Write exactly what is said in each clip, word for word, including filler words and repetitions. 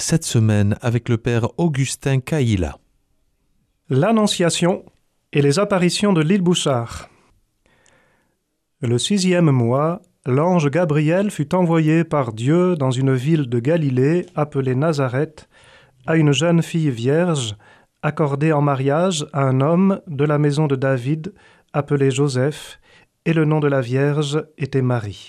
cette semaine avec le père Augustin Caïla. L'Annonciation et les apparitions de l'île Bouchard. Le sixième mois, l'ange Gabriel fut envoyé par Dieu dans une ville de Galilée appelée Nazareth à une jeune fille vierge accordée en mariage à un homme de la maison de David appelé Joseph, et le nom de la Vierge était Marie.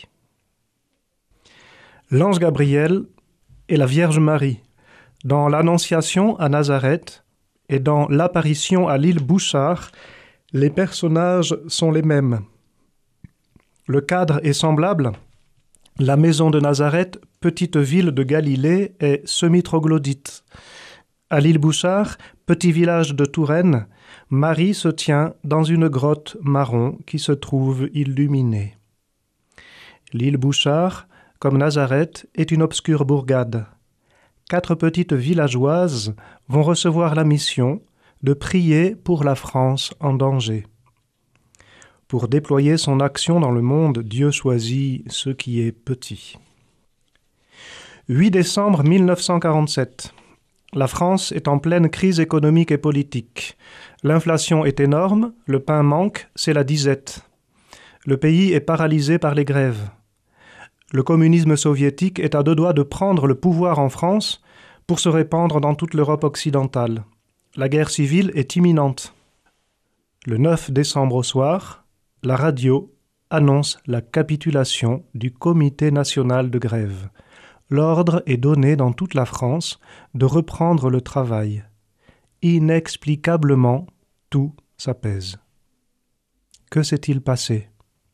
L'ange Gabriel et la Vierge Marie, dans l'Annonciation à Nazareth et dans l'apparition à l'île Bouchard, les personnages sont les mêmes. Le cadre est semblable. La maison de Nazareth, petite ville de Galilée, est semi-troglodyte. À l'île Bouchard, petit village de Touraine, Marie se tient dans une grotte marron qui se trouve illuminée. L'île Bouchard, comme Nazareth, est une obscure bourgade. Quatre petites villageoises vont recevoir la mission de prier pour la France en danger. Pour déployer son action dans le monde, Dieu choisit ce qui est petit. huit décembre mille neuf cent quarante-sept. La France est en pleine crise économique et politique. L'inflation est énorme, le pain manque, c'est la disette. Le pays est paralysé par les grèves. Le communisme soviétique est à deux doigts de prendre le pouvoir en France pour se répandre dans toute l'Europe occidentale. La guerre civile est imminente. Le neuf décembre au soir, la radio annonce la capitulation du Comité national de grève. L'ordre est donné dans toute la France de reprendre le travail. Inexplicablement, tout s'apaise. Que s'est-il passé ?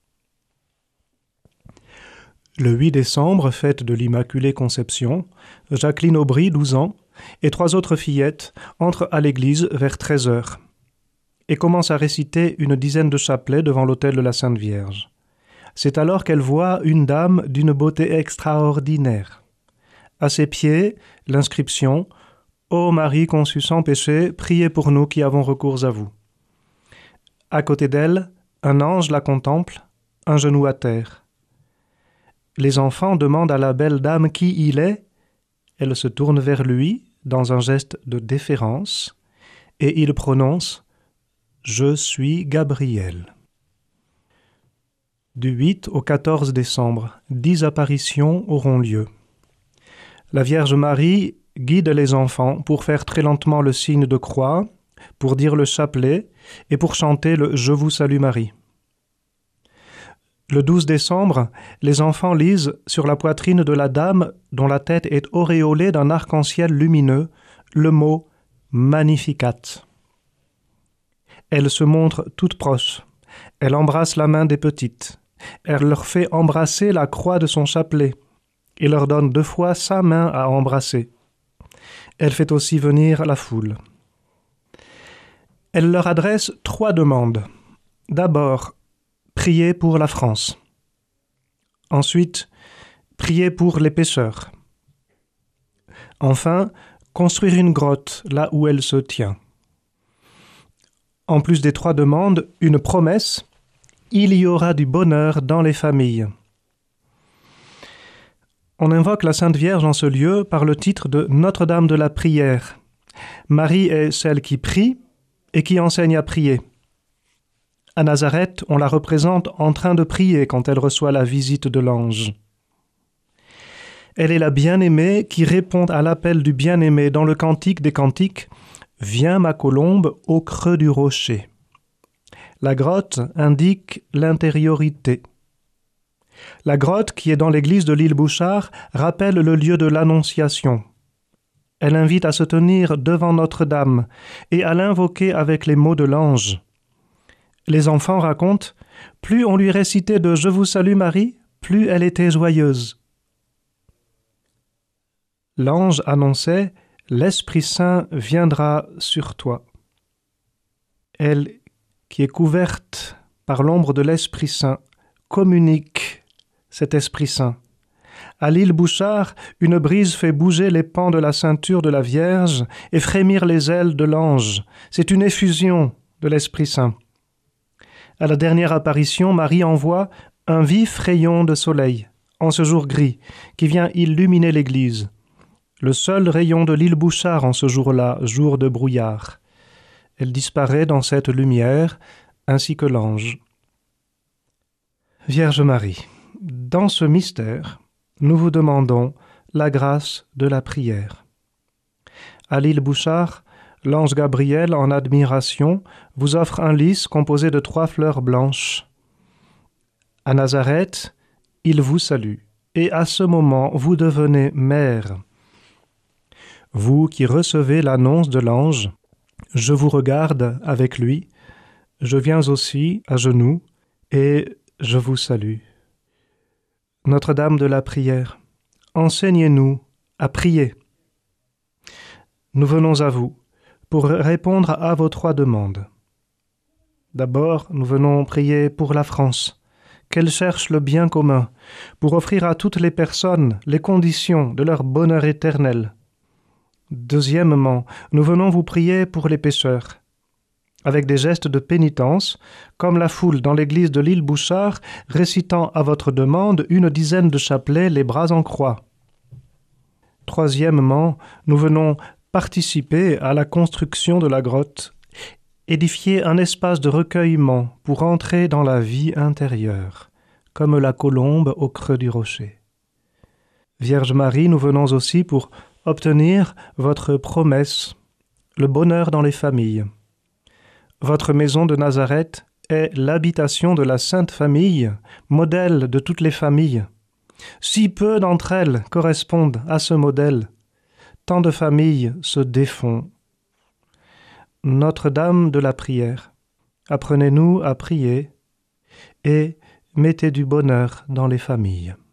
Le huit décembre, fête de l'Immaculée Conception, Jacqueline Aubry, douze ans, et trois autres fillettes entrent à l'église vers treize heures et commencent à réciter une dizaine de chapelets devant l'autel de la Sainte Vierge. C'est alors qu'elles voient une dame d'une beauté extraordinaire. À ses pieds, l'inscription « Ô Marie conçue sans péché, priez pour nous qui avons recours à vous ». À côté d'elle, un ange la contemple, un genou à terre. Les enfants demandent à la belle dame qui il est. Elle se tourne vers lui dans un geste de déférence et il prononce « Je suis Gabriel ». Du huit au quatorze décembre, dix apparitions auront lieu. La Vierge Marie guide les enfants pour faire très lentement le signe de croix, pour dire le chapelet et pour chanter le « Je vous salue Marie ». Le douze décembre, les enfants lisent sur la poitrine de la dame dont la tête est auréolée d'un arc-en-ciel lumineux le mot « Magnificat ». Elle se montre toute proche. Elle embrasse la main des petites. Elle leur fait embrasser la croix de son chapelet et leur donne deux fois sa main à embrasser. Elle fait aussi venir la foule. Elle leur adresse trois demandes. D'abord, prier pour la France. Ensuite, prier pour les pécheurs. Enfin, construire une grotte là où elle se tient. En plus des trois demandes, une promesse, il y aura du bonheur dans les familles. On invoque la Sainte Vierge en ce lieu par le titre de Notre-Dame de la Prière. Marie est celle qui prie et qui enseigne à prier. À Nazareth, on la représente en train de prier quand elle reçoit la visite de l'ange. Elle est la bien-aimée qui répond à l'appel du bien-aimé dans le Cantique des Cantiques « Viens ma colombe au creux du rocher ». La grotte indique l'intériorité. La grotte, qui est dans l'église de l'île Bouchard, rappelle le lieu de l'Annonciation. Elle invite à se tenir devant Notre-Dame et à l'invoquer avec les mots de l'ange. Les enfants racontent, plus on lui récitait de « Je vous salue Marie », plus elle était joyeuse. L'ange annonçait « L'Esprit Saint viendra sur toi ». Elle, qui est couverte par l'ombre de l'Esprit Saint, communique cet Esprit Saint. À l'île Bouchard, une brise fait bouger les pans de la ceinture de la Vierge et frémir les ailes de l'ange. C'est une effusion de l'Esprit Saint. À la dernière apparition, Marie envoie un vif rayon de soleil, en ce jour gris, qui vient illuminer l'église. le seul rayon de l'île Bouchard en ce jour-là, jour de brouillard. Elle disparaît dans cette lumière, ainsi que l'ange. Vierge Marie, dans ce mystère, nous vous demandons la grâce de la prière. À l'île Bouchard, l'ange Gabriel, en admiration, vous offre un lys composé de trois fleurs blanches. À Nazareth, il vous salue, et à ce moment, vous devenez mère. Vous qui recevez l'annonce de l'ange, je vous regarde avec lui, je viens aussi à genoux, et je vous salue. Notre-Dame de la prière, enseignez-nous à prier. Nous venons à vous pour répondre à vos trois demandes. D'abord, nous venons prier pour la France, qu'elle cherche le bien commun, pour offrir à toutes les personnes les conditions de leur bonheur éternel. Deuxièmement, nous venons vous prier pour les pécheurs, avec des gestes de pénitence, comme la foule dans l'église de l'île Bouchard, récitant à votre demande une dizaine de chapelets, les bras en croix. Troisièmement, nous venons participer à la construction de la grotte, édifier un espace de recueillement pour entrer dans la vie intérieure, comme la colombe au creux du rocher. Vierge Marie, nous venons aussi pour obtenir votre promesse, le bonheur dans les familles. Votre maison de Nazareth est l'habitation de la Sainte Famille, modèle de toutes les familles. Si peu d'entre elles correspondent à ce modèle, tant de familles se défont. Notre-Dame de la prière, apprenez-nous à prier et mettez du bonheur dans les familles.